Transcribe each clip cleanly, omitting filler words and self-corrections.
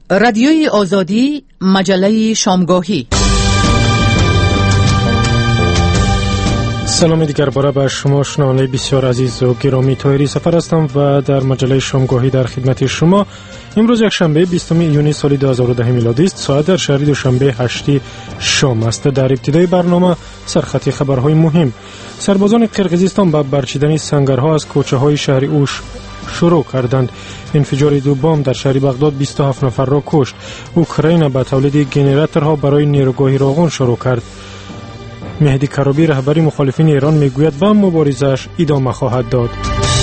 رادیوی آزادی، مجله شامگاهی. سلام دیگر باره به شما شنوندگان بسیار عزیز و گرامی. طاهری سفر هستم و در مجله شامگاهی در خدمت شما. امروز یک شنبه 20 یونی سال 2010 میلادی است. ساعت در شهر دوشنبه 8 شام است. در ابتدای برنامه سرخط خبرهای مهم. سربازان قرقیزستان با برچیدن سنگرها از کوچه‌های شهر اوش شروع کردند. انفجار دو بمب در شهر بغداد 27 نفر را کشت. اوکراین با تولید ژنراتورها برای نیروگاه راغون شروع کرد. مهدی کرابی رهبر مخالفین ایران میگوید به مبارزه‌اش ادامه خواهد داد.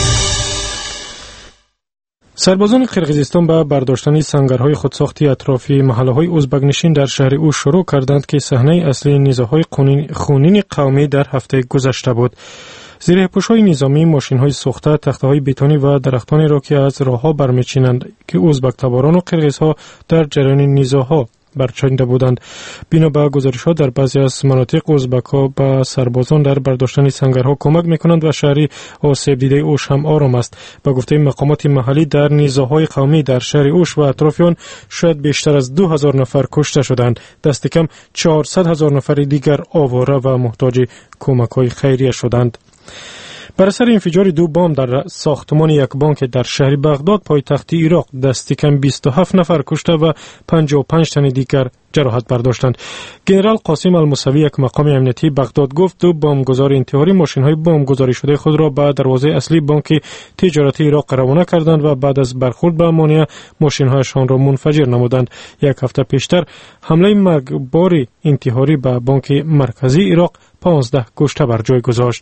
سربازان قرقیزستان با برداشتن سنگرهای خودساختی اطراف محله‌های ازبک‌نشین در شهر او شروع کردند که صحنه اصلی نزاع‌های خونین قومی در هفته گذشته بود. زیر پوش‌های نظامی ماشین‌های سوخته، تخته‌های بتونی و درختانی را که از راه‌ها برمی‌چینند که ازبک تباران و قرقیزها در جریان نزاع‌ها برچیده بودند. بنا به گزارش‌ها در بعضی از مناطق ازبک‌ها به سربازان در برداشتن سنگرها کمک می‌کنند و شهر آسیب دیده اوش هم آرام است. به گفته مقامات محلی در نزاع‌های قومی در شهر اوش و اطراف آن شاید بیشتر از 2000 نفر کشته شدند. دست کم 400,000 نفر دیگر آواره و محتاج کمک‌های خیریه شدند. بر اثر انفجار دو بمب در ساختمان یک بانک در شهر بغداد پایتخت عراق دست کم 27 نفر کشته و 55 تن دیگر جراحت برداشتند. ژنرال قاسم الموسوی یک مقام امنیتی بغداد گفت دو بمبگذار انتحاری ماشین‌های بمبگذاری شده خود را به دروازه اصلی بانک تجارتی عراق روانه کردند و بعد از برخورد به مانع ماشین‌هایشان را منفجر نمودند. یک هفته پیشتر حمله مرگبار انتحاری به بانک مرکزی عراق 15 کشته بر جای گذاشت.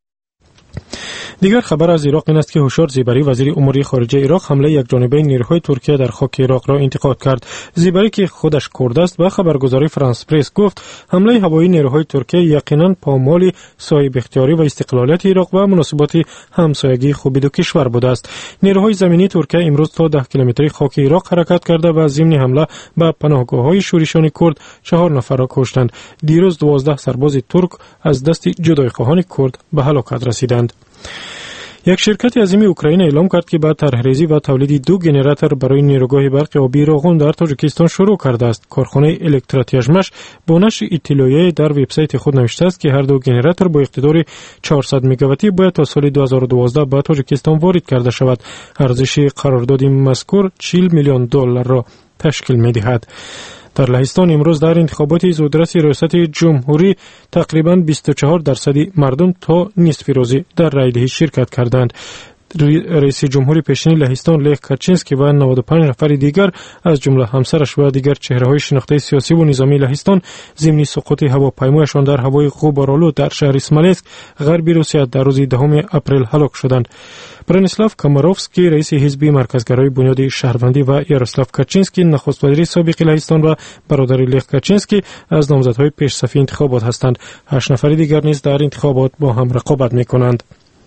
دیگر خبر از عراق این است که هوشار زیبری وزیر امور خارجه عراق حمله یکجانبه نیروهای ترکیه در خاک عراق را انتقاد کرد. زیبری که خودش کرد است به خبرگزاری فرانس پرس گفت حمله هوایی نیروهای ترکیه یقینا پامال صاحب اختیاری و استقلالیت عراق و مناسبات همسایگی خوب دو کشور بوده است. نیروهای زمینی ترکیه امروز تا 10 کیلومتری خاک عراق حرکت کرده و ضمن حمله به پناهگاه‌های شورشیان کرد 4 نفر را کشتند. دیروز 12 سرباز ترک از دست جدایخواهان کرد به هلاکت رسیدند. یک شرکت عظیم اوکراین اعلام کرد که با طرح‌ریزی و تولید 2 ژنراتور برای نیروگاه برق آبی راغون در تاجیکستان شروع کرده است. کارخانه الکتراتیاژمش با نشر اطلاعیه در وبسایت خود نوشته است که هر دو ژنراتور با اقتدار 400 مگاواتی باید تا سال 2012 به تاجیکستان وارد کرده شود. ارزش قرارداد مذکور 40 میلیون دلار را تشکیل می‌دهد. در لهستان امروز در انتخابات زودرس ریاست جمهوری تقریباً 24% مردم تا نصف روزی در رایدهی شرکت کردند. رئیس جمهور پیشین لهستان لیخ کاچینسکی و 95 نفر دیگر از جمله همسرش و دیگر چهره‌های شناخته سیاسی و نظامی لهستان ضمن سقوط هواپیمایشان در هوای غبارآلود در شهر اسمالیسک غربی روسیه در روز 10 اپریل هلاک شدند. برانیسلاو کاماروفسکی رئیس حزب مرکزگرای بنیاد شهروندی و یاروسلاو کاچینسکی نخست وزیر سابق لهستان و برادر لیخ کاچینسکی از نامزدهای پیشصفی انتخابات هستند. 8 نفر دیگر نیز در انتخابات با هم رقابت می‌کنند.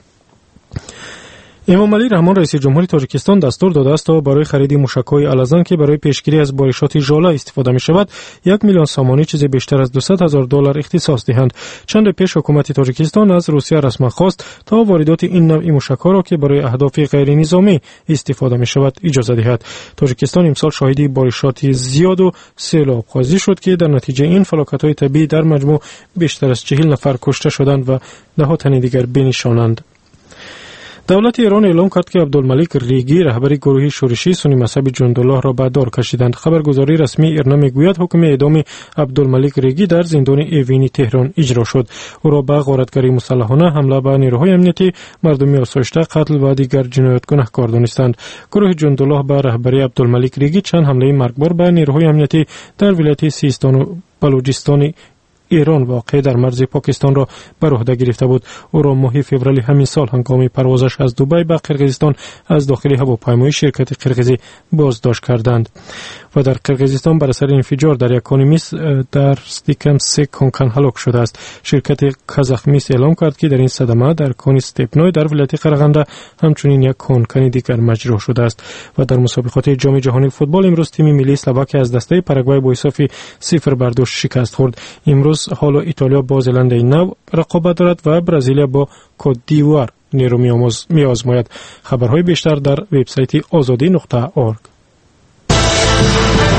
امامعلی رحمان رئیس جمهور تاجیکستان دستور داده است تا برای خرید موشک‌های الازن که برای پیشگیری از بارشات ژاله استفاده می‌شود 1 میلیون سامانی چیزی بیشتر از 200,000 دلار اختصاص دهند. چند روز پیش حکومت تاجیکستان از روسیه رسما خواست تا واردات این نوع موشک‌ها را که برای اهداف غیر نظامی استفاده می‌شود اجازه دهد. تاجیکستان امسال شاهد بارشات زیاد و سیلاب‌خوازی شد که در نتیجه این فلاکت‌های طبیعی در مجموع بیشتر از 40 نفر کشته شدند و ده تن دیگر بنشانند. دولت ایران اعلام کرد که عبدالملیک ریگی رهبر گروه شورشی سنی مذهب جندالله را به دار کشیدند. خبرگزاری رسمی ایرنا میگوید حکم اعدام عبدالملیک ریگی در زندان ایوینی تهران اجرا شد. او را به غارتگری مسلحانه، حمله به نیروهای امنیتی، مردمی آسایشته، قتل و دیگر جنایات گناهکار دانستند. گروه جندالله به رهبری عبدالملیک ریگی چند حمله مرگبار به نیروهای امنیتی در ولایت سیستان و بلوچستان ایران واقع در مرز پاکستان را بر عهده گرفته بود. او را ماه فوریه همین سال هنگام پروازش از دبی به قرقیزستان از داخل هواپیمای شرکت قرقیزی بازداشت کردند. و در قرقیزستان بر اثر انفجار در یک کان مس در استیکم 3 کانکن هلاک شده است. شرکت کازاخ مس اعلام کرد که در این صدمه در کان استپنوی در ولایت قرغنده همچنین یک کانکن دیگر مجروح شده است. و در مسابقات جام جهانی فوتبال امروز تیم ملی اسلواکی از دسته پاراگوئه با حساب 0-2 شکست خورد. امروز حالا ایتالیا با زلنده نو رقابت دارد و برزیلیا با کت دیوار نیرو می‌آزماید. خبرهای بیشتر در وبسایت azadi.org.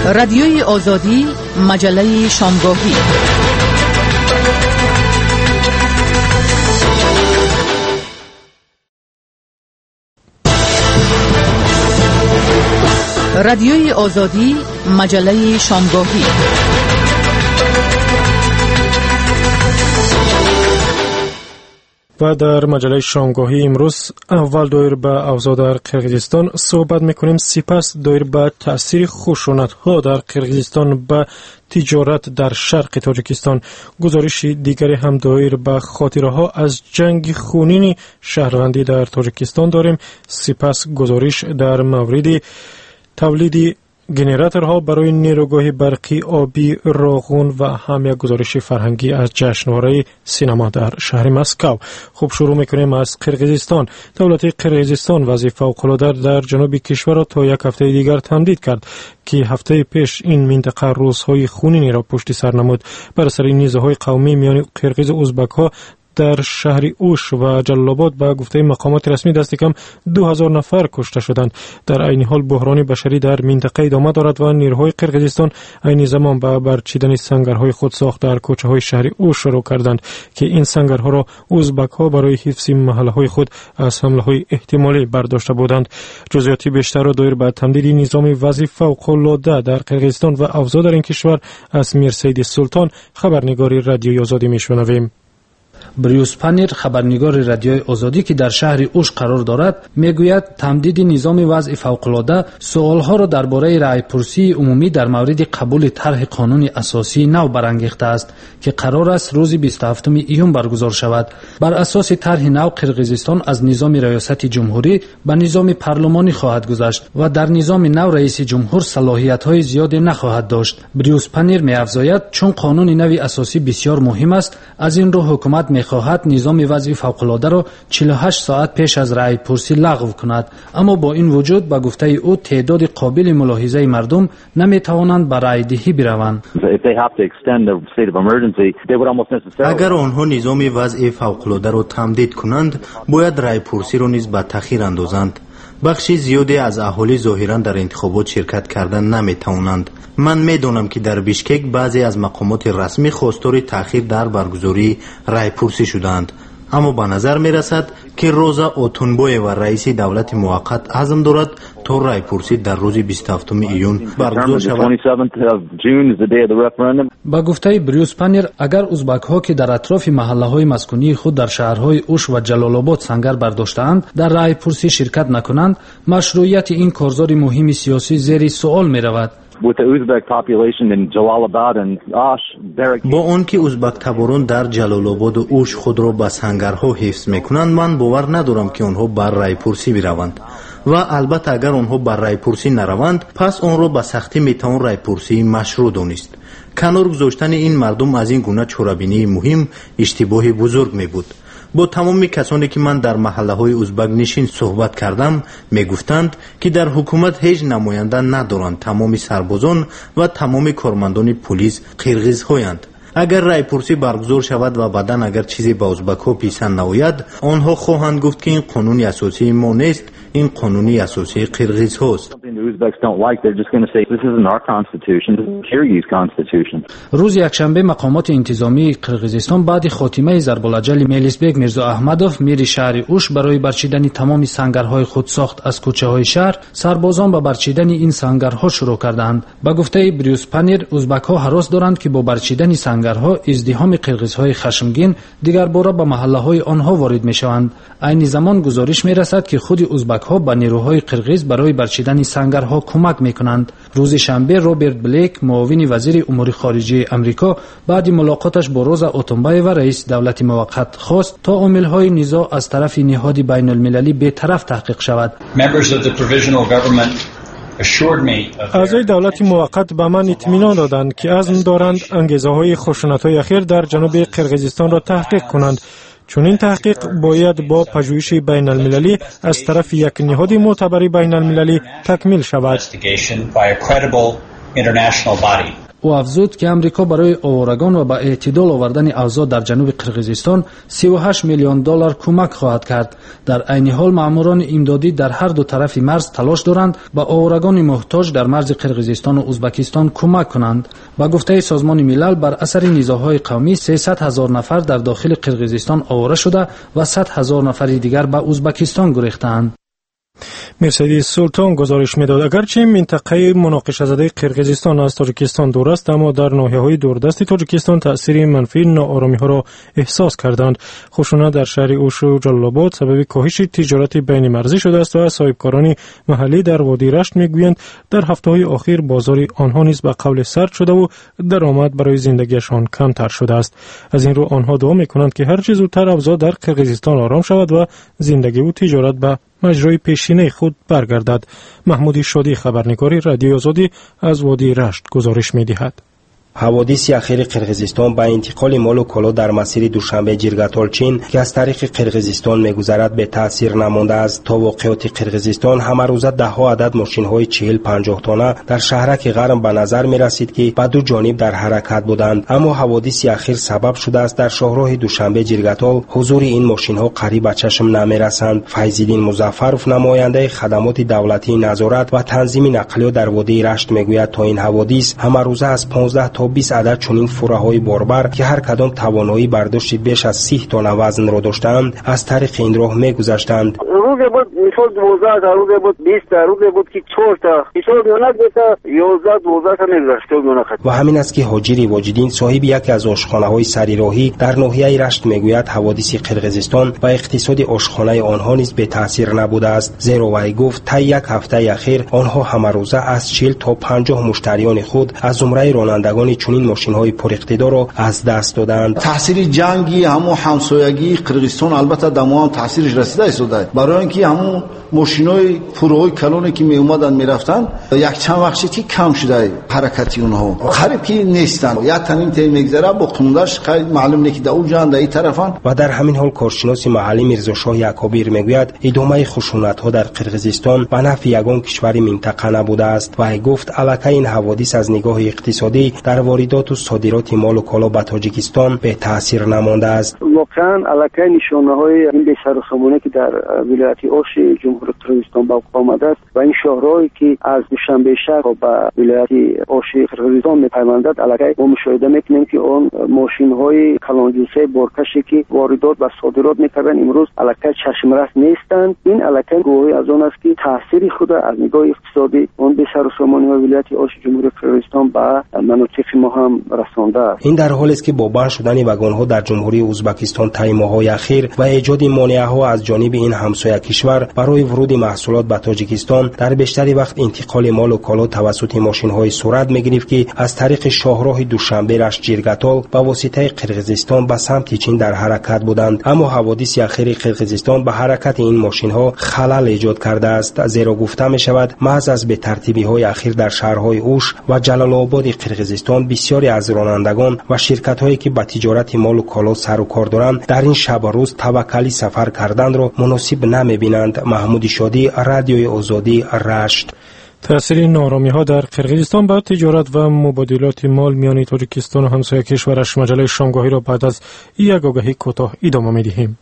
رادیوی آزادی مجله شامگاهی. رادیوی آزادی مجله شامگاهی. و در مجله شامگاهی امروز اول دایر به اوضاع در قرقیزستان صحبت میکنیم، سپس دایر به تأثیر خشونت ها در قرقیزستان به تجارت در شرق تاجیکستان، گزارش دیگری هم دایر به خاطره ها از جنگ خونین شهروندی در تاجیکستان داریم، سپس گزارش در مورد تولید گنراتورها برای نیروگاه برقی آبی راغون و هم یک گزارش فرهنگی از جشنواره سینما در شهر مسکو. خب شروع میکنیم از قرقیزستان. دولت قرقیزستان وضع فوق‌العاده در جنوب کشور را تا یک هفته دیگر تمدید کرد که هفته پیش این منطقه روزهای خونینی را پشت سر نمود. بر اثر نیزه‌های قومی میان قرقیز و ازبک‌ها در شهر اوش و جلال آباد به گفته مقامات رسمی دست کم 2000 نفر کشته شدند. در عین حال بحران بشری در منطقه ادامه دارد و نیروهای قرقیزستان عین زمان به برچیدن سنگرهای خود ساخت در کوچه های شهر اوش شروع کردند که این سنگرها را ازبک ها برای حفظ محله های خود از حمله های احتمالی برداشته بودند. جزئیات بیشتر را دایر به تمدید نظام وضع فوق العاده در قرقیزستان و اوضاع در این کشور از میرسید سلطان، خبرنگار رادیوی آزادی میشنویم. بریوس پانیر، خبرنگار رادیوی آزادی که در شهر اوش قرار دارد، میگوید تمدید نظام وضع فوق‌العاده سوالها را درباره رأی‌پرسی عمومی در مورد قبول طرح قانون اساسی نو برانگیخته است که قرار است روز 27 ایون برگزار شود. بر اساس طرح نو قرقیزستان از نظام ریاست جمهوری به نظام پارلمانی خواهد گذشت و در نظام نو رئیس جمهور صلاحیت‌های زیادی نخواهد داشت. بریوس پانیر می‌افزاید چون قانون نو اساسی بسیار مهم است، از این رو حکومت می‌خواهد نظام وضع فوق‌العاده را 48 ساعت پیش از رأی پرسی لغو کند، اما با این وجود به گفته او تعداد قابل ملاحظه مردم نمی‌توانند به رأی دهی بروند. اگر آنها نظام وضع فوق‌العاده را تمدید کنند، باید رأی پرسی را نیز به تأخیر اندازند. بخشی زیادی از اهالی ظاهرا در انتخابات شرکت کردن نمی‌توانند. من می‌دانم که در بیشکک بعضی از مقامات رسمی خواستار تأخیر در برگزاری رأی پرسی شدند، اما به نظر می‌رسد که روزا اوتونبوی و رئیس دولت موقت عزم دارد تا رأی پرسی در روز 27 ایون برگزار شود. با گفته بریوس پانیر، اگر ازبک‌ها که در اطراف محله‌های مسکونی خود در شهرهای اوش و جلال آباد سنگر برداشته‌اند در رأی پرسی شرکت نکنند، مشروعیت این کارزار مهم سیاسی زیر سوال می‌رود. با آنکه ازبک تباران در جلال آباد و اوش خود را به سنگرها حفظ میکنند، من باور ندارم که آنها بر رأی پرسی بروند و البته اگر آنها بر رأی پرسی نروند، پس آن را به سختی میتوان رأی پرسی مشروع دانست. کنار گذاشتن این مردم از این گونه چورابینی مهم اشتباه بزرگ می بود. با تمام کسانی که من در محله های ازبک نشین صحبت کردم میگفتند که در حکومت هیچ نماینده ندارند، تمام سربازان و تمام کارمندان پلیس قرقیز هایند. اگر رأی پرسی برگزار شود و بعداً اگر چیزی به ازبک ها پیشنهاد نآید، آنها خواهند گفت که این قانون اساسی ما نیست، این قانون اساسی قرقیز هاست. روز یکشنبه مقامات انتظامی قرقیزستان بعد خاتمه ضرب‌الاجل میلیسبک میرزا احمدوف میر شهر اوش برای برچیدن تمام سنگرهای خود ساخت از کوچه‌های شهر، سربازان به برچیدن این سنگرها شروع کردند. با گفته بریوس پانیر، ازبک‌ها هراس دارند که با برچیدن سنگرها ازدحام قرقیزهای خشمگین دیگر بار به محله‌های آنها وارد می‌شوند. عین زمان گزارش می‌رسد که خود ازبک‌ها به نیروهای قرقیز برای برچیدن سنگرها کمک می‌کنند. روز شنبه روبرت بلیک، معاون وزیر امور خارجه آمریکا، بعد ملاقاتش با روزا اوتونبایو رئیس دولت موقت خواست تا عامل‌های نزاع از طرف نهاد بین‌المللی بی‌طرف تحقیق شود. اعضای دولت موقت به من اطمینان دادند که عزم دارند انگیزه‌های خشونت‌های اخیر در جنوب قرقیزستان را تحقیق کنند. چون این تحقیق باید با پژوهش بین المللی از طرف یک نهاد معتبر بین المللی تکمیل شود. او افزود که امریکا برای آوارگان و به اعتدال آوردن اوضاع در جنوب قرقیزستان 38 میلیون دلار کمک خواهد کرد. در عین حال ماموران امدادی در هر دو طرف مرز تلاش دارند به آوارگان محتاج در مرز قرقیزستان و ازبکستان کمک کنند. با گفته سازمان ملل بر اثر نزاع‌های قومی 300,000 نفر در داخل قرقیزستان آواره شده و 100,000 نفر دیگر به ازبکستان گریختند. مرسدس سلطان گزارش میداد اگرچه منطقه مناقشه زده قرقیزستان از تاجیکستان دور است، اما در ناحیه‌های دوردست تاجیکستان تأثیر منفی ناآرامی‌ها را احساس کردند. خشونت در شهر اوش و جلال آباد سبب کاهش تجارت بین مرزی شده است و صاحبکاران محلی در وادی رشت میگویند در هفته‌های اخیر بازار آنها نیز به قول سرد شده و درآمد برای زندگیشان کمتر شده است. از این رو آنها دعا می‌کنند که هر چه زودتر اوضاع در قرقیزستان آرام شود و زندگی و تجارت به مجرای پیشینه خود برگردد. محمود شادی خبرنگار رادیوی آزادی از وادی رشت گزارش می‌دهد. حوادث اخیر قرقیزستان با انتقال مال و کالا در مسیر دوشنبه جیرگاتال چین که از طریق قرقیزستان می‌گذرد به تاثیر نمانده است. تا واقعات قرقیزستان همه روزه ده ها عدد ماشین‌های 40-50 تانه در شهرک غرم به نظر می‌رسید که به دو جانب در حرکت بودند، اما حوادث اخیر سبب شده است در شاهراه دوشنبه جیرگاتال حضور این ماشین‌ها قریب به چشم نمی‌رسند. فیض‌الدین مظفرов نماینده خدمات دولتی نظارت و تنظیم نقلیه در وادی رشت می‌گوید تا این حوادث همه روزه از 15 تا 20 عدد چنین فوره‌های باربر که هر کدام توانایی برداشت بیش از 30 تن وزن را داشتند از طریق این راه می‌گذشتند. روز بود مثال 12 تا روز بود 20 تا روز بود که 4 تا مثال میونات تا 11-12 تا می‌گذشت میونات. و همین است که حاجی واجدین صاحب یکی از آشخانه‌های سریراهی در ناحیه رشت می‌گوید حوادث قرقیزستان و اقتصاد آشخانه آنها نیز به تاثیر نبوده است، زیرا وی گفت تا یک هفته اخیر آنها همه روزه از 40 تا 50 مشتریان خود از زمره رانندگان چنین ماشین‌های پر اقتدار را از دست دادند. تاثیر جنگی همو همسایگی قرقیزستان البته دموام تاثیرش رسیده است. برای اینکه همو ماشینای فروهای کلونی که می اومدن میرفتن یک چند وقتی که کم شده حرکتی اونها خرید که نیستن، یا تنین تیم میگذره با خوندش خیلی معلوم نیست که در اون جان در این طرفن. و در همین حال کارشناس محلی میرزا شاه یعقوبی میگوید ادامه خشونت‌ها در قرقیزستان به نفع یگان کشور منطقه نبوده است و گفت البته این حوادث از نگاه اقتصادی در واردات و صادرات مال و کالا به تاجیکستان به تاثیر نمانده است. واقعا البته نشانه‌های این بی‌سروسامانی که در ولایت اوش جمهوری قرقیزستان با آمده است و این شهرهایی که از دوشنبه شهر به ولایت اوش قرقیزستان می‌پیوندد البته ما مشاهده می‌کنیم که اون ماشین‌های کلانجوسه بارکشی که واردات و صادرات می‌کردن امروز البته چشم‌رس نیستند. این البته گواهی از آن است که تاثیر خود از نگاه اقتصادی اون بی‌سروسامانی ولایت اوش جمهوری قرقیزستان به مناطق ما هم رسانده است. این در حالی است که با بند شدن واگن‌ها در جمهوری ازبکستان طی ماه‌های اخیر و ایجاد مانع‌ها از جانب این همسایه کشور برای ورود محصولات به تاجیکستان در بیشتر وقت انتقال مال و کالا توسط ماشین‌های صورت می‌گرفت که از طریق شاهراه دوشنبه رشت جیرگاتال با واسطه قرقیزستان به سمت چین در حرکت بودند، اما حوادث اخیر قرقیزستان به حرکت این ماشین‌ها خلل ایجاد کرده است، زیرا گفته می‌شود محض از به ترتیبی‌های اخیر در شهرهای اوش و جلال آباد قرقیزستان بسیاری از رانندگان و شرکت‌هایی که به تجارت مال و کالا سر و کار دارند در این شب و روز توکلی سفر کردن را مناسب نمی‌بینند. محمود شادی، رادیوی آزادی، رشت. تأثیر ناآرامی‌ها در قرقیزستان بر تجارت و مبادلات مال میان تاجیکستان و همسایه کشورش مجله شامگاهی را بعد از یک آگهی کوتاه ادامه می‌دهیم.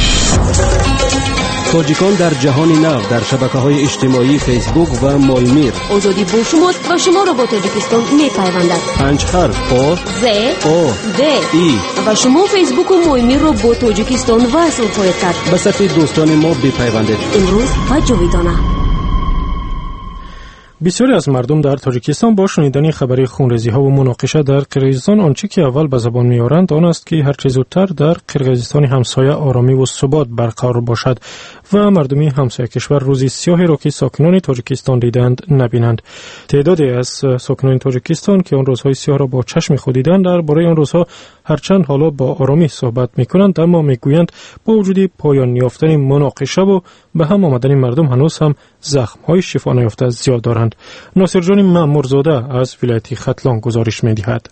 تاجیکان در جهان نو در شبکه‌های اجتماعی فیسبوک و مولمیر. آزادی با شماست و شما را با تاجیکستان می‌پیوندد. 5 حرف آ ز او د ای و شما فیسبوک و مولمیر را با تاجیکستان وصل خواهید کرد. به صفحه دوستان ما بپیوندید. امروز و جاویدانه. بسیاری از مردم در تاجیکستان با شنیدن خبری خونریزی‌ها و مناقشه در قرقیزستان آنچه که اول به زبان می‌آورند آن است که هر چه زودتر در قرقیزستان همسایه آرامی و ثبات برقرار باشد و مردمی همسایه کشور روزی سیاهی را که ساکنان تاجیکستان دیدند نبینند. تعدادی از ساکنان تاجیکستان که آن روزهای سیاه را با چشم خود دیدند درباره آن روزها هرچند حالا با آرامی صحبت می‌کنند، اما می‌گویند با وجود پایان یافتن مناقشه و به هم آمدن مردم هنوز هم زخم‌های شفا نیافته زیاد دارند. ناصر جان مامورزاده از ولایت ختلان گزارش می‌دهد.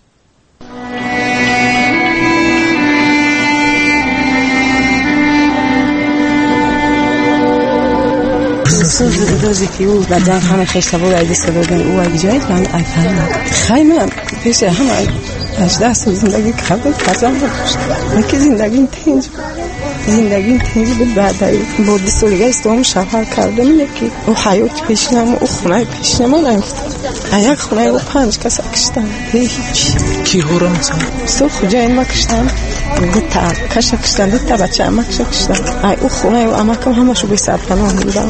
روزی که او و جنگ همه خشته بود ایدی سدادن او ایدی جایید من ایفهم خیلی پیش همه 18 سال زندگی کردم کجا بودم که زندگی تنج بود بعد با 20 سالگی استوام سفر کردم اینه که او حیات پیشنم او خونه پیشنم نمیفتم یک خونه او 5 کس کشتم هیچ کی هورا مثلا سو خجا این ما کشتم دوتا کشا کشتم دوتا بچه اما کشتم او خونه او اما کم همه شو بی سرپناه بودم.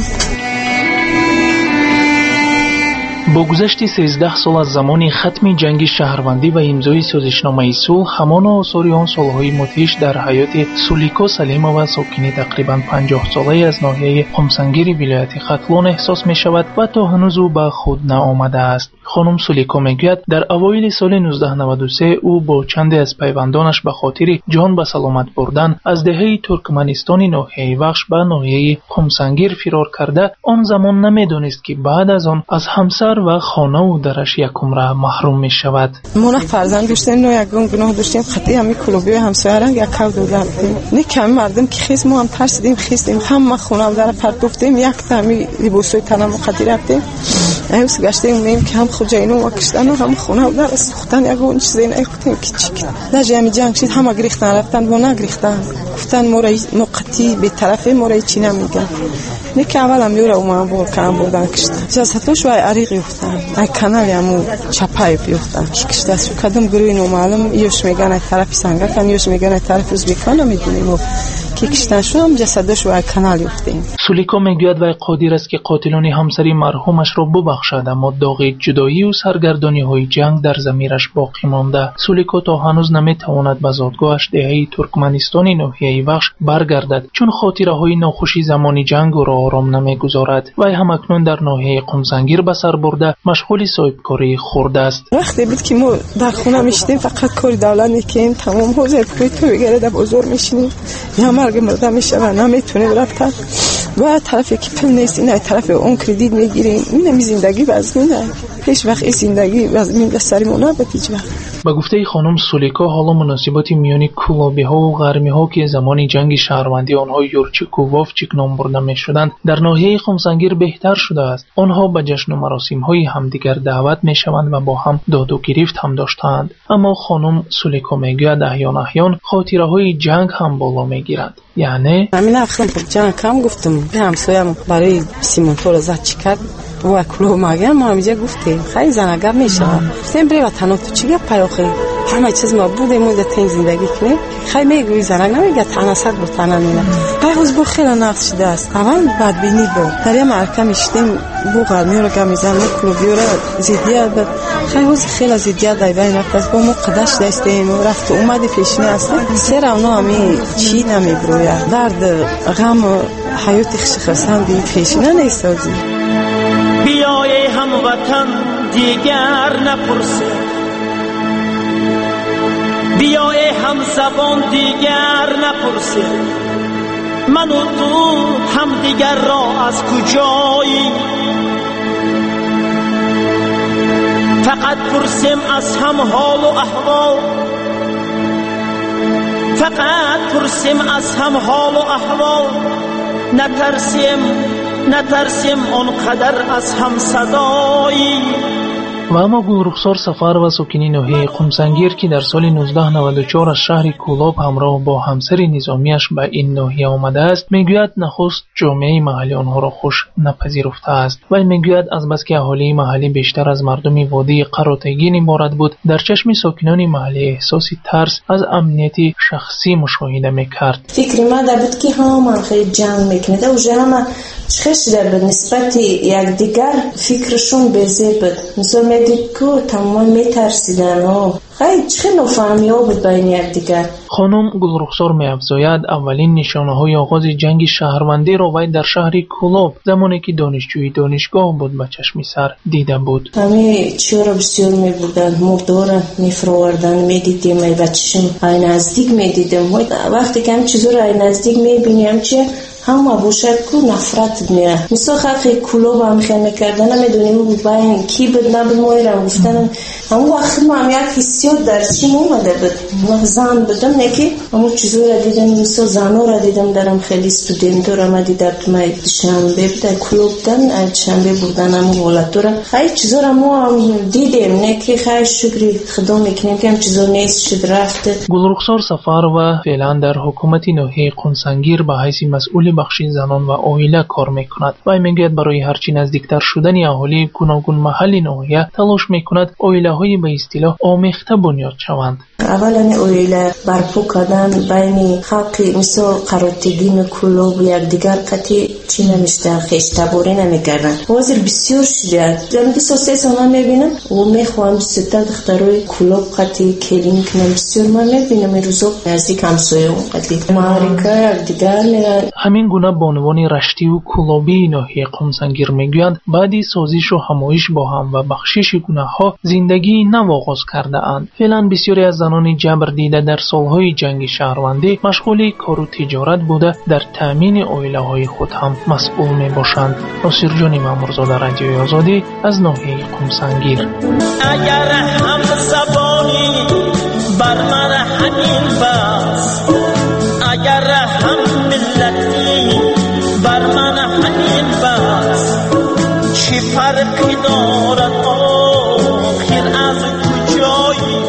با گذشت 13 سال از زمان ختم جنگ شهروندی و امضای سازشنامه صلح همان آثار آن سالهای مدهش در حیات سولیکو سلیمова ساکن تقریبا 50 ساله از ناحیه قمسنگیر ولایت ختلان احساس می شود و تا هنوز او به خود نآمده است. خانم سولیکو میگوید در اوایل سال 1993 او با چند از پیوندانش به خاطر جان به سلامت بردن از دهه ترکمنستان ناحیه وخش به ناحیه قمسنگیر فرار کرده آن زمان نمیدانست که بعد از آن از همسر و خانه و درش یک عمره محروم می شود. ما فرزند داشتیم نو یک گناه داشتیم خطی همی کلوبی و همسایه رنگ یک کاو دادم نه کمی مردم که خیز ما هم ترسیدیم خیستیم همه خونه و در پرتوفتیم یک تامی لباسوی تنم و خطی رفتیم ایوس گشتیم میم که هم خود جاینو و کشتن و هم خونه و در سوختن یک اون چیزی نگفتیم که چی در جمعی جنگ شد همه گریختن رفتن و نگریختن گفتن موقتی به طرف مورای چی نمیگن نه که اول هم یوره اومد کم بردن کشتن جاستوش و عریقی افتن ای کانالی همو چپای بیفتن کشته است کدوم گروه نامعلوم یوش میگن ای طرف سنگکن یوش میگن ای طرف ازبکان نمیدونیم و که کشتن شد هم جسدش و ای کانالی افتیم. سولیکو میگوید وی قادر است که قاتلان همسری مرحومش را ببخشد اما داغ جدایی و سرگردانی های جنگ در ضمیرش باقی مانده. سولیکو تا هنوز نمیتواند به زادگاهش دهه ترکمنستان ناحیه وخش برگردد چون خاطره های ناخوشی زمان جنگ را آرام نمیگذارد. وی هم اکنون در ناحیه قمسنگیر به سر برده مشغول صاحبکاری خرد است. وقتی بود که ما در خونه میشدیم فقط کار دولت میکنیم تمام حوزه پوی تو بگیره در بازار میشینیم یا مرگ مرده میشه و نمیتونیم رفتن و طرفی که پل نیست اینه طرف اون کردید میگیریم اینه زندگی وزمینه هیچ وقت این زندگی وزمین در سریمونه بتیج وقت. به گفته خانم سولیکو حالا مناسبات میانی کلابی ها و غرمی ها که زمان جنگ شهروندی آنها یورچیک و وافچیک نام برده می شدند در ناحیه قمسنگیر بهتر شده است. آنها به جشن و مراسم های همدیگر دعوت می شوند و با هم داد و گرفت هم داشتند. اما خانم سولیکو میگوید احیانا خاطره های جنگ هم بالا می گیرد. یعنی همین اخرم جنگ کم گفتم به همسایم برای سیمونتور زد چیکار و کلو ماگم ما میگه گفتیم خیلی زنگار میشه گفتیم بری وطن تو چیه پیاخه همه چیز ما بوده مدت زندگی کنیم خیلی میگوی زنگ نمیگه تناسد بود تنها میره پیوز با خیلی نقص شده است اول بدبینی بود در یه مرکه میشتیم بو قرمی رو که میزنه کلوبی رو زیدیت بود خیلی زیدیت دای بین رفت با ما قدش دستیم و رفت اومدی پیشنی هستیم سر اونا همی چی نمیبروید درد غم حیات خسرسندی پیشنه نیستازی بیای هموطن دیگر نپرسه بیای هم زبان دیگر نپرسه من و تو هم دیگر را از کجایی فقط پرسیم از هم حال و احوال فقط پرسیم از هم حال و احوال نترسیم آنقدر از هم صدایی. و اما گلرخسار سفر و ساکنی ناحیه قمسنگیر که در سال 1994 از شهر کولاب همراه با همسر نظامیش به این ناحیه آمده است میگوید نخست جامعه محلی آنها را خوش نپذیرفته است و میگوید از بس که اهالی محلی بیشتر از مردم وادی قراتگین عبارت بود در چشم ساکنان محلی احساس ترس از امنیت شخصی مشاهده میکرد. فکر ما بود که همه خیلی جنگ میکنه و همه چخش در نسبت یکدیگر فکرشون بزه بود مثلا میدیکو تمام میترسیدن و خیلی نفهمی ها بود بین یکدیگر. خانم گلرخسار می‌افزاید اولین نشانه‌های آغاز جنگ شهروندی را وی در شهر کولاب زمانی که دانشجوی دانشگاه بود به چشم سر دیده بود. همه چی را بسیار می‌بردن مردار می‌فروردن می‌دیدیم ای بچه‌شون ای نزدیک می‌دیدیم وقتی که هم چیزا را ای نزدیک می‌بینیم چه همه باشد که نفرت میره. مثلا خاقی کلوب هم خیلی میکردن نمیدونیم باین کی بود نبود مایرم گفتن همون وقت ما هم یک حسیات در چیم اومده بود. من زن بودم نکی همون چیزو را دیدم مثلا زنو را دیدم درم خیلی استودنت را ما دیدم تو ما شنبه بودن کلوب دن شنبه بودن همون ولاتو را خیلی چیزا را ما دیدیم نکی خیلی شکری خدا میکنیم که هم چیزا نیست شد رفته. گلرخسار سفر و فعلا در حکومت ناحیه قونسنگیر به حیث مسئول بخش زنان و عائله کار میکند و میگوید برای هرچی نزدیکتر شدن اهالی گوناگون محل ناحیه تلاش میکند عائله های به اصطلاح آمیخته بنیاد شوند. اولا عائله برپا کردن بین خلق مثل قرارتگین کلوب یکدیگر قطعی چی نمیشتن خیشتباری نمیکردن. حاضر بسیار شده در 2 سال 3 سال من میبینم و میخوام 3 دخترای کلوب قطعی کلینک بسیار من میبینم این روزا نزدیک همسایه اون قطعی معرکه یکدیگر میرن. همین گونه بانوان رشتی و کلوبی ناحیه قونسنگیر میگویند بعدی سازش و همایش با هم و بخشش گناه ها زندگی نو آغاز کرده اند. فعلا بسیاری از زنان جبر دیده در سالهای جنگ شهروندی مشغول کار و تجارت بوده در تامین عائله های خود هم مسئول می باشند. ناصر جان مامورزاده رادیوی آزادی از ناحیه قونسنگیر. اگر هم زبانی بر من همین بس اگر هم ملتی بر من همین بس چی فرقی دارد آخر از کجایی.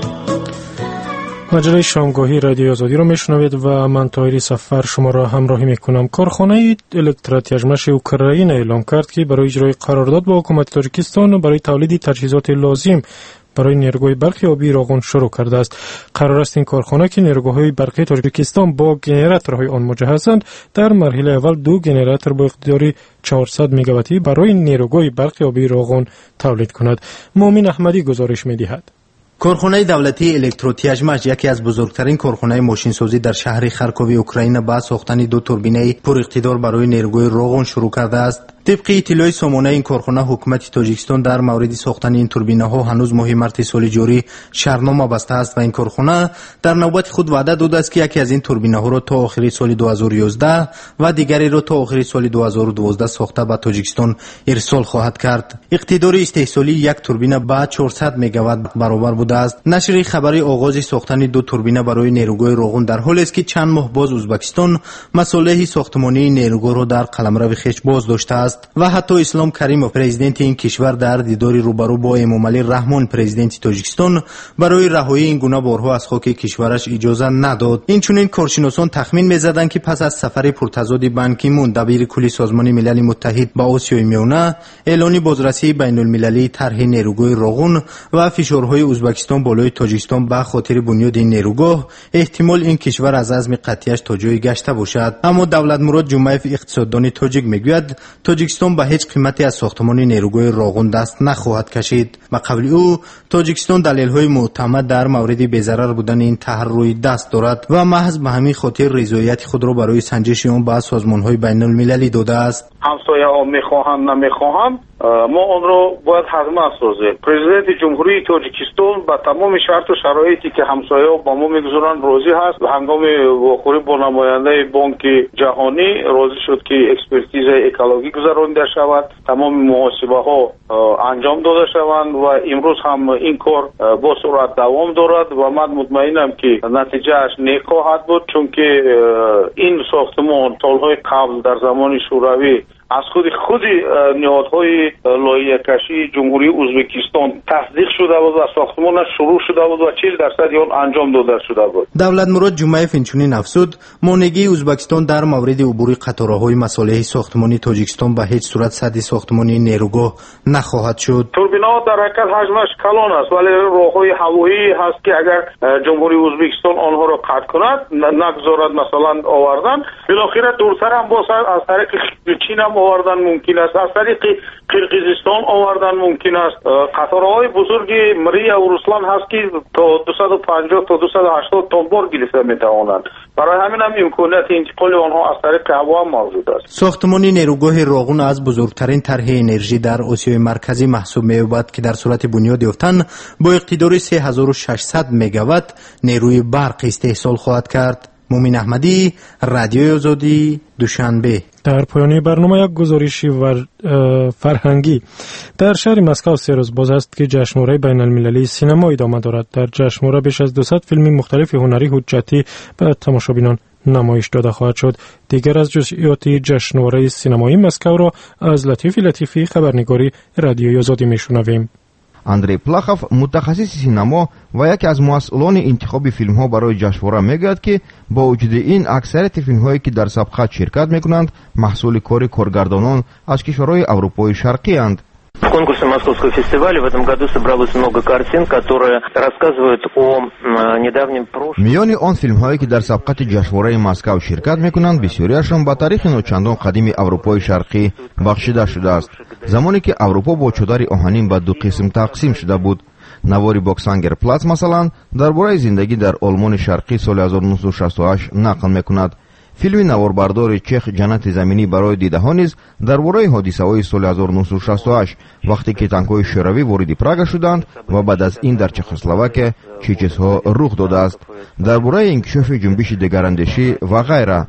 مجله شامگاهی رادیو آزادی را میشنوید و من طاهری سفر شما را همراهی میکنم. کارخانه الکتراتیجمش اوکراین اعلام کرد که برای اجرای قرارداد با حکومت تاجیکستان برای تولید تجهیزات لازم برای نیروگاه برقی آبی راغون شروع کرده است. قرار است این کارخانه که نیروگاه‌های برقی تاجیکستان با گنراتورهای آن مجهزند در مرحله اول 2 گنراتور با اقتدار 400 مگاواتی برای نیروگاه برقی آبی راغون تولید کند. مومن احمدی گزارش می‌دهد. کارخانه دولتی الکتروتیجمش یکی از بزرگترین کارخانه ماشینسازی در شهر خارکوی اوکراین با ساختن 2 توربینه پر اقتدار برای نیروگاه راغون شروع کرده است. طبق اطلاع سامانه این کارخانه حکومت تاجیکستان در مورد ساختن این توربینه ها هنوز ماه مارس سال جاری شرطنامه بسته است و این کارخانه در نوبت خود وعده داده است که یکی از این توربینه ها را تا آخر سال 2011 و دیگری را تا آخر سال 2012 ساخته به تاجیکستان ارسال خواهد کرد. اقتدار استحصالی یک توربینه به 400 مگاوات برابر بوده است. نشر خبری آغاز ساختن 2 توربینه برای نیروگاه راغون در حالی است که چند ماه باز ازبکستان مصالح ساختمانی نیروگاه را در قلمرو خویش باز داشته است و حتی اسلام کریمov پرزیدنت این کشور در دیداری روبرو با امامعلی رحمان پرزیدنت تاجیکستان برای رهایی این گونه بارها از خاک کشورش اجازه نداد. اینچنین کارشناسان تخمین می‌زدند که پس از سفر پرتضاد بان کی مون دبیر کلی سازمان ملل متحد به آسیای میانه اعلان بازرسی بین‌المللی طرح نیروگاه راغون و فشارهای ازبکستان بالای تاجیکستان به خاطر بنیاد این نیروگاه احتمال این کشور از عزم قطعیش تا جای گشته باشد. اما دولت مراد جمعیف اقتصاددان تاجیک میگوید تاجیکستان به هیچ قیمتی از ساختمان نیروگاه راغون دست نخواهد کشید. به قول او تاجیکستان دلایل‌های معتمد در مورد بی‌ضرر بودن این طرح روی دست دارد و محض به همین خاطر رضایت خود را برای سنجش آن به سازمان‌های بین‌المللی داده است. همسایه‌ها می‌خواهند نمی‌خواهند ما آن را باید حتما سازیم. پرزیدنت جمهوری تاجیکستان با تمام شرط و شرایطی که همسایه‌ها با ما می‌گذارند راضی هست و هنگام واخوری با نماینده بانک جهانی راضی شد که اکسپرتیز اکولوژی گذرانده شود، تمام محاسبه‌ها انجام داده شوند و امروز هم این کار با سرعت دوام دارد و من مطمئنم که نتیجهش نیک خواهد بود، چون که این ساختمان سال‌های قبل در زمان شوروی از خود نهادهای لایحه کشی جمهوری ازبکستان تصدیق شده بود و ساختمانش شروع شده بود و 40% آن انجام داده شده بود. دولت مراد جمعیف اینچنین افزود مانعی ازبکستان در مورد عبور قطارهای مصالح ساختمانی تاجیکستان به هیچ صورت سد ساختمانی نیروگاه نخواهد شد. توربین‌ها در حقیقت حجمش کلان است ولی راههای هوایی هست که اگر جمهوری ازبکستان آنها را قطع کند نگذارد مثلا آوردن بالاخره دورتر هم باز از طریق چین هم آوردن ممکن است، از طریق قرقیزستان آوردن ممکن است. قطارهای بزرگ مریا و رسلان هست که تا 250 تا 280 تن بار گرفته میتوانند. برای همین هم امکانیت انتقال آنها از طریق هوا موجود است. ساختمان نیروگاه راغون از بزرگترین طرح انرژی در آسیای مرکزی محسوب می‌یابد که در صورت بنیاد یافتن با اقتدار 3600 مگاوات نیروی برق استحصال خواهد کرد. مومین احمدی، رادیوی آزادی، دوشنبه. در پایان برنامه یک گزارش فرهنگی. در شهر مسکو 3 روز باز است که جشنواره بین المللی سینما ادامه دارد. در جشنواره بیش از 200 فیلم مختلف هنری حجتی به تماشابینان نمایش داده خواهد شد. دیگر از جزئیات جشنواره سینمایی مسکو را از لطیفی خبرنگاری رادیوی آزادی میشنویم. اندری پلاخوف متخصص سینما و یکی از مسئولان انتخاب فیلم ها برای جشنواره میگوید که با وجود این اکثریت فیلم هایی که در سابقه شرکت میکنند محصول کار کارگردانان از کشورهای اروپای شرقی اند. В конкурсе Московского фестиваля в этом году собралось много картин, которые рассказывают о недавнем прошлом. میان آن فیلم هایی که در سابقه جشنواره مسکو شرکت میکنند بسیاریشان با تاریخ نوچندان قدیم اروپای شرقی بخشیده شده است. زمانی که اروپا با چادر آهنین به دو قسم تقسیم شده بود. نواری باکسانگر پلاس مثلا درباره زندگی در آلمان شرقی سال 1968 نقل میکند. فیلم نواربردار چخ جنت زمینی برای دیده ها نیز درباره حادثه‌های سال 1968 وقتی که تانک‌های شوروی وارد پراگ شدند و بعد از این در چخسلواکیه چه چیزها رخ داده است، درباره انکشاف جنبش دگراندیشی و غیره.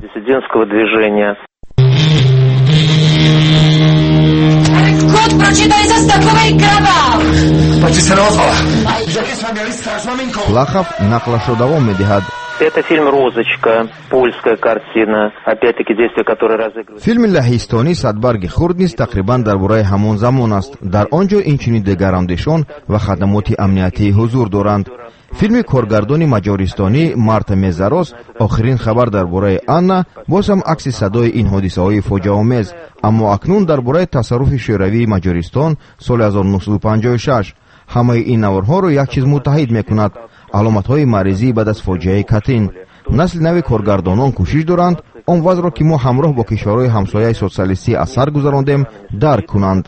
Плахов нақлашро давом медиҳад. Это фильм «Розочка», польская картина, опять-таки действие которой разыгрывается. فیلم لهستانی صدبرگ خرد نیز تقریبا درباره همان زمان است. در آنجا اینچنین دگراندیشان و خدمات امنیتی حضور دارند. فیلم کارگردان مجارستانی مارتا مزاروس آخرین خبر درباره آنا باز هم عکس صدای این حادثه‌های فاجعه‌آمیز، اما اکنون درباره تصرف شوروی مجارستان سال 1956. همه این نوارها را یک چیز متحد میکند: علامت‌های مریضی بعد از فاجعه کاتین. نسل نو کارگردانان کوشش دارند آن وضع را که ما همراه با کشورهای همسایه سوسیالیستی از سر گذراندیم درک کنند.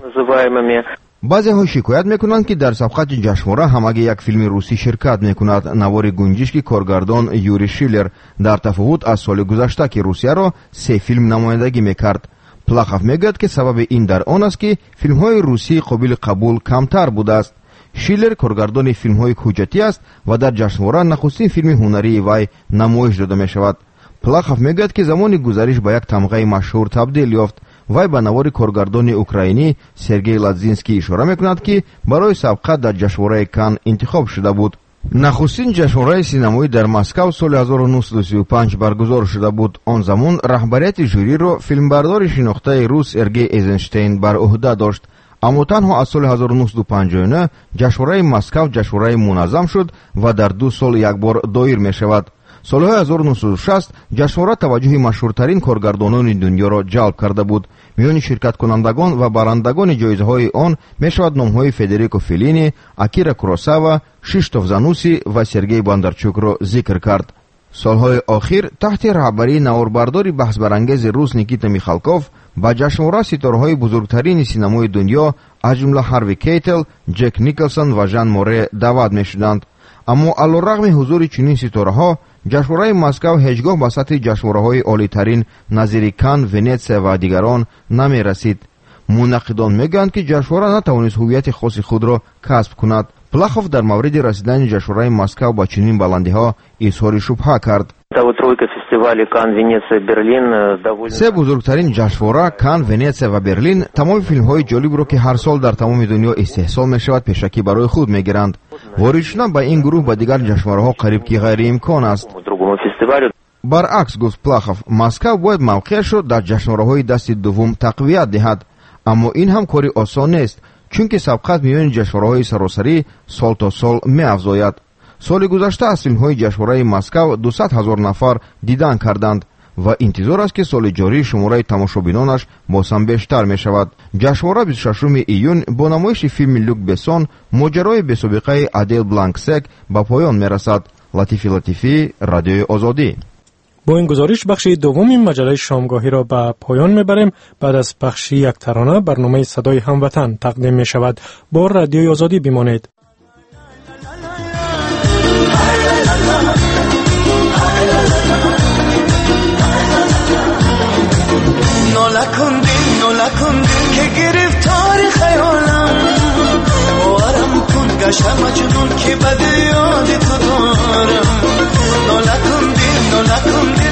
بعضی ها شکایت میکنند که در سابقه جشنواره همگی یک فیلم روسی شرکت میکند. نوار گنجشک کارگردان یوری شیلر در تفاوت از سال گذشته که روسیه را 3 فیلم نمایندگی میکرد. پلاخوف میگوید که سبب این در آن است که فیلم های روسی قابل قبول کمتر بوده است. شیلر کارگردان فیلم های حجتی است و در جشنواره نخستین فیلم هنری وی نمایش داده می شود. پلاخوف میگوید که زمان گذشته به یک تمغه مشهور تبدیل یافت. وی به نوار کارگردان اوکراینی سرگئی لادزینسکی اشاره میکند که برای سابقه در جشنواره کان انتخاب شده بود. نخستین جشنواره سینمایی در مسکو سال 1935 برگزار شده بود. آن زمان رهبریت ژوری را فیلمبردار شناخته روس سرگئی ایزنشتین بر عهده داشت. اما تنها از سال 1959 جشنواره مسکو جشنواره منظم شد و در 2 سال یک بار دایر می شود. سال 1960 جشنواره توجه مشهورترین کارگردانان دنیا را جلب کرده بود. میان شرکت کنندگان و برندگان جایزه های آن می شود نام های فدریکو فلینی، اکیرا کوروساوا، شیشتوف زانوسی و سرگئی باندرچوک را ذکر کرد. سالهای آخر تحت رهبری نواربردار بحث برانگیز روس نیکیتا میخالکوف با جشنواره ستاره‌های بزرگترین سینمای دنیا از جمله هاروی کیتل، جک نیکلسون و ژان موره دعوت می‌شدند. اما علیرغم حضور چنین ستاره‌ها جشنواره مسکو هیچگاه به سطح جشنواره‌های عالی‌ترین نظیر کان، ونیتسیا و دیگران نمی‌رسید. منقدان میگویند که جشنواره نتوانست هویت خاص خود را کسب کند. پلاخوف در مورد رسیدن جشنواره مسکو با چنین بلندی‌ها اظهار شبهه کرد. 3 بزرگترین جشنواره کان، ونیتسیا و برلین تمام فیلم‌های جالب را که هر سال در تمام دنیا استحصال می‌شود پیشکی برای خود می‌گیرند. وارد شدن به این گروه به دیگر جشنواره‌ها قریب که غیر امکان است. برعکس گفت پلاخوف، مسکو باید موقعش را در جشنواره‌های دست دوم تقویت دهد، اما این هم کاری آسان نیست، چون که سبقت میان جشنواره‌های سراسری سال تا سال می‌افزاید. سال گذشته از فیلم‌های جشنواره مسکو 200,000 نفر دیدن کردند و انتظار است که سال جاری شماره تماشابینانش باز هم بیشتر می شود. جشنواره 26 ایون با نمایش فیلم لوک بسون ماجرای بی‌سابقه ادل بلانکسک به پایان می رسد. لطیفی رادیوی آزادی. با این گزارش بخش دوم مجله شامگاهی را به پایان میبریم. بعد از بخش یک ترانه برنامه صدای هموطن تقدیم می شود. با رادیوی آزادی بمانید. نکن که گرفتار خیالم باورم کن گشتم مجنون که بد یاد تو دارم نکن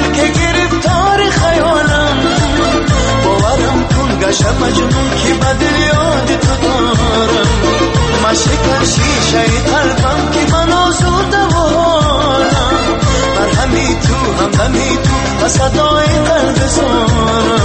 برسانم